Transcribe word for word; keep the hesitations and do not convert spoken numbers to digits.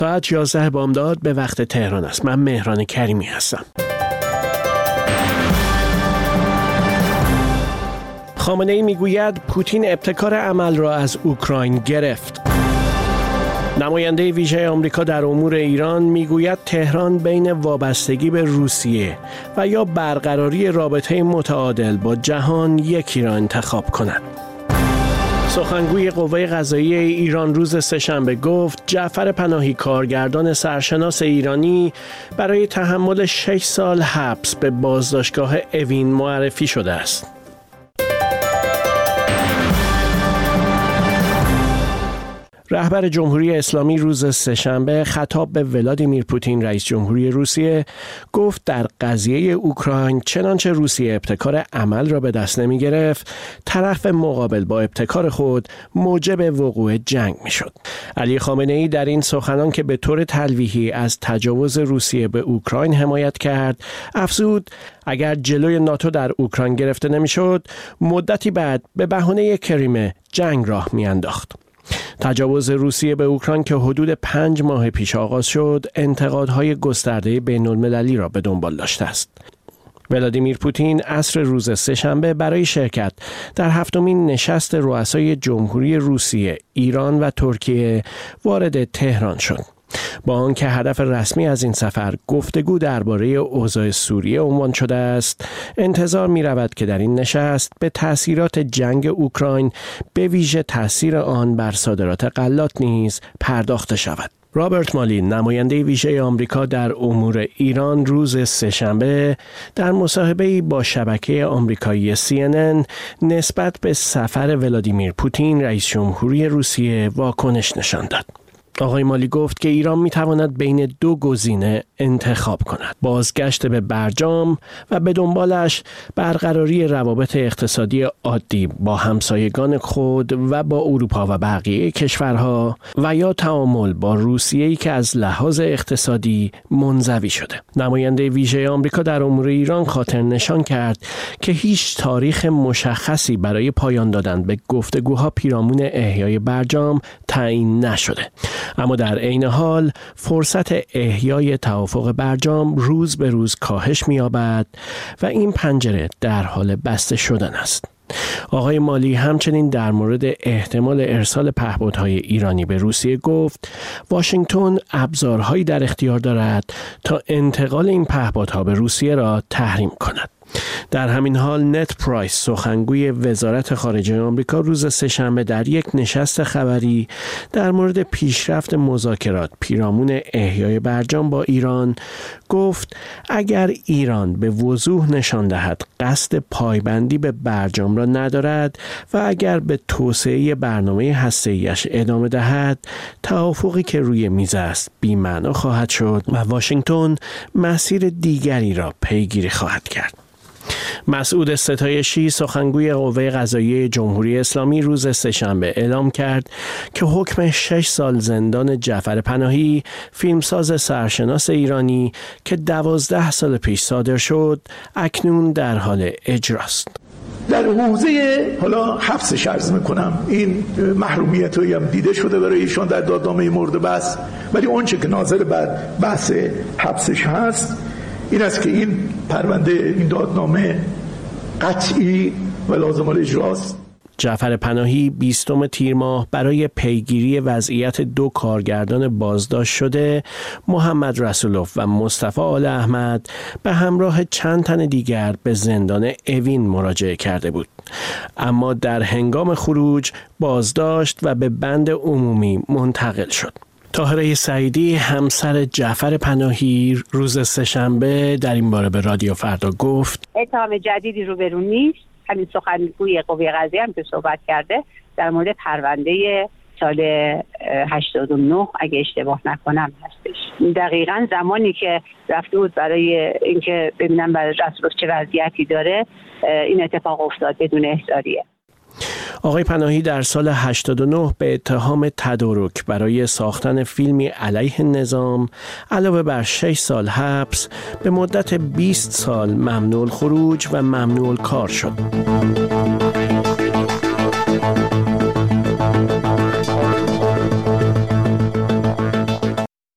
ساعت یازده بامداد به وقت تهران است. من مهران کریمی هستم. خامنه‌ای میگوید پوتین ابتکار عمل را از اوکراین گرفت. نماینده ویژه آمریکا در امور ایران میگوید تهران بین وابستگی به روسیه و یا برقراری رابطه متعادل با جهان یکی را انتخاب کند. سخنگوی قوه قضاییه ایران روز سه‌شنبه گفت جعفر پناهی کارگردان سرشناس ایرانی برای تحمل شش سال حبس به بازداشتگاه اوین معرفی شده است. رهبر جمهوری اسلامی روز سه‌شنبه خطاب به ولادیمیر پوتین رئیس جمهوری روسیه گفت در قضیه اوکراین چنانچه روسیه ابتکار عمل را به دست نمی گرفت، طرف مقابل با ابتکار خود موجب وقوع جنگ می شد. علی خامنه‌ای در این سخنان که به طور تلویحی از تجاوز روسیه به اوکراین حمایت کرد، افزود اگر جلوی ناتو در اوکراین گرفته نمی شد، مدتی بعد به بهانه کریمه جنگ راه می انداخت. تجاوز روسیه به اوکراین که حدود پنج ماه پیش آغاز شد، انتقادهای گسترده بین‌المللی را به دنبال داشته است. ولادیمیر پوتین عصر روز سه‌شنبه برای شرکت در هفتمین نشست رؤسای جمهوری روسیه، ایران و ترکیه وارد تهران شد. با آنکه هدف رسمی از این سفر گفتگو درباره اوضاع سوریه عنوان شده است، انتظار می رود که در این نشست به تأثیرات جنگ اوکراین به ویژه تأثیر آن بر صادرات غلات نیز پرداخته شود. رابرت مالی، نماینده ویژه آمریکا در امور ایران روز سه‌شنبه در مصاحبه‌ای با شبکه آمریکایی سی ان ان نسبت به سفر ولادیمیر پوتین رئیس جمهوری روسیه واکنش نشان داد. آقای مالی گفت که ایران میتواند بین دو گزینه انتخاب کند: بازگشت به برجام و به دنبالش برقراری روابط اقتصادی عادی با همسایگان خود و با اروپا و بقیه کشورها، و یا تعامل با روسیه‌ای که از لحاظ اقتصادی منزوی شده. نماینده ویژه آمریکا در امور ایران خاطر نشان کرد که هیچ تاریخ مشخصی برای پایان دادن به گفتگوها پیرامون احیای برجام تعیین نشده، اما در عین حال فرصت احیای توافق برجام روز به روز کاهش می‌یابد و این پنجره در حال بسته شدن است. آقای مالی همچنین در مورد احتمال ارسال پهپادهای ایرانی به روسیه گفت واشنگتن ابزارهایی در اختیار دارد تا انتقال این پهپادها به روسیه را تحریم کند. در همین حال نت پرایس، سخنگوی وزارت خارجه آمریکا، روز سه‌شنبه در یک نشست خبری در مورد پیشرفت مذاکرات پیرامون احیای برجام با ایران گفت اگر ایران به وضوح نشان دهد قصد پایبندی به برجام را ندارد و اگر به توسعه برنامه هسته‌ایش ادامه دهد، توافقی که روی میز است بی‌معنا خواهد شد و واشنگتن مسیر دیگری را پیگیری خواهد کرد. مسعود ستایشی، سخنگوی قوه قضاییه جمهوری اسلامی، روز سه‌شنبه اعلام کرد که حکم شش سال زندان جعفر پناهی، فیلمساز سرشناس ایرانی که دوازده سال پیش صادر شد، اکنون در حال اجراست. در حوزه حالا حبسش عرض میکنم، این محرومیت هایی هم دیده شده برای ایشان در دادنامه مورد بحث، ولی اون چه که ناظر بر بحث حبسش هست این است که این پرونده، این دادنامه قطعی و لازم الاجراست. جعفر پناهی بیستم تیر ماه برای پیگیری وضعیت دو کارگردان بازداشت شده، محمد رسولوف و مصطفی آل احمد، به همراه چند تن دیگر به زندان اوین مراجعه کرده بود، اما در هنگام خروج بازداشت و به بند عمومی منتقل شد. طاهره سعیدی، همسر جعفر پناهی، روز سه‌شنبه در این باره به رادیو فردا گفت اتهام جدیدی روبرو نیست. همین سخنگوی قوه قضاییه هم که صحبت کرده در مورد پرونده سال هشتاد و نه اگه اشتباه نکنم هستش. دقیقاً زمانی که رفته بود برای اینکه ببینم برای رسولوف چه وضعیتی داره، این اتفاق افتاد بدون احضاریه. آقای پناهی در سال هشتاد و نه به اتهام تدارک برای ساختن فیلمی علیه نظام علاوه بر شش سال حبس به مدت بیست سال ممنوع الخروج و ممنوع الکار شد.